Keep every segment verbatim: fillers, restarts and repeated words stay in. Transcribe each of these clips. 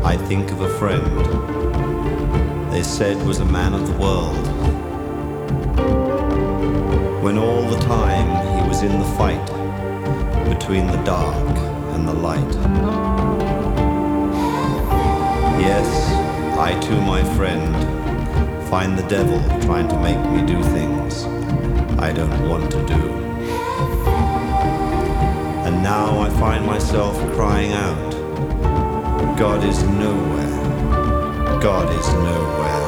I think of a friend they said was a man of the world, when all the time he was in the fight between the dark and the light. Yes, I too, my friend, find the devil trying to make me do things I don't want to do. And now I find myself crying out, God is nowhere, God is nowhere.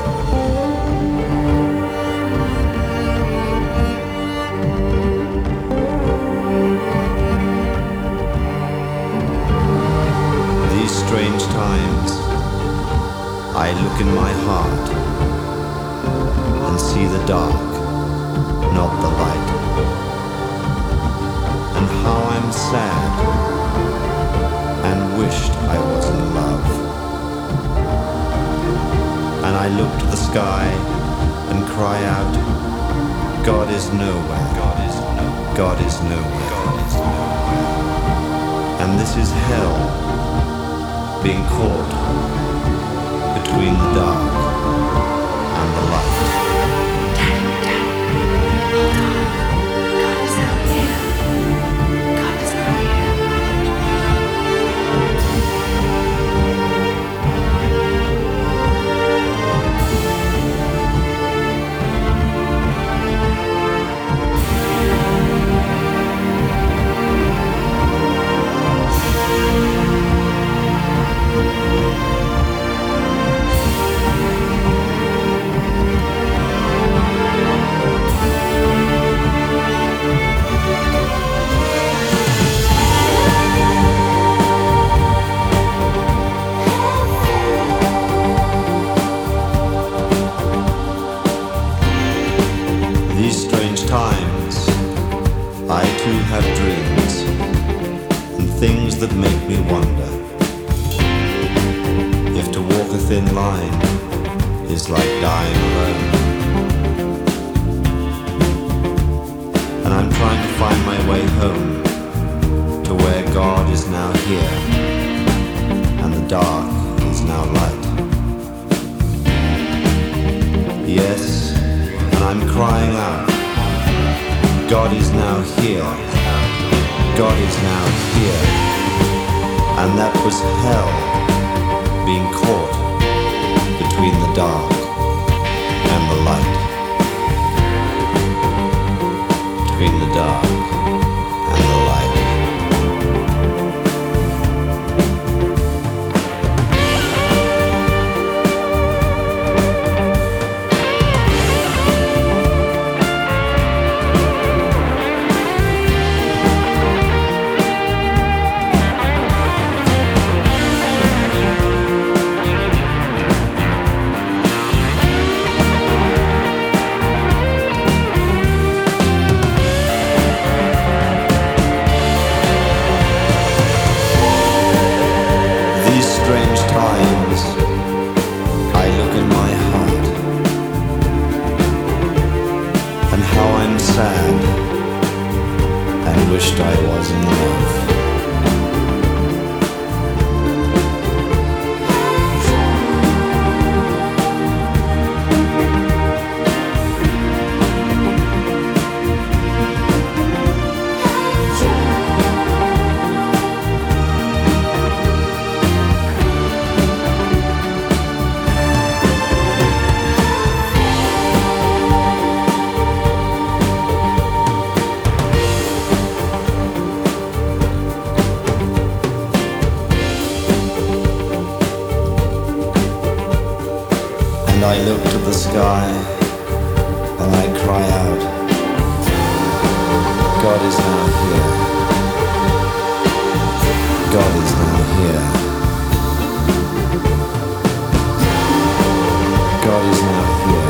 These strange times, I look in my heart and see the dark, not the light. And how I'm sad and wished I was in love. And I look to the sky and cry out, God is nowhere, God is nowhere, God is nowhere, God is nowhere. And this is hell, being caught between the dark and the light. That make me wonder if to walk a thin line is like dying alone. And I'm trying to find my way home to where God is now here and the dark is now light. Yes, and I'm crying out, God is now here, God is now here. And that was hell, being caught between the dark and the light. Between the dark and the light. Sad and wished I was in love. I look to the sky and I cry out, God is now here, God is now here, God is now here.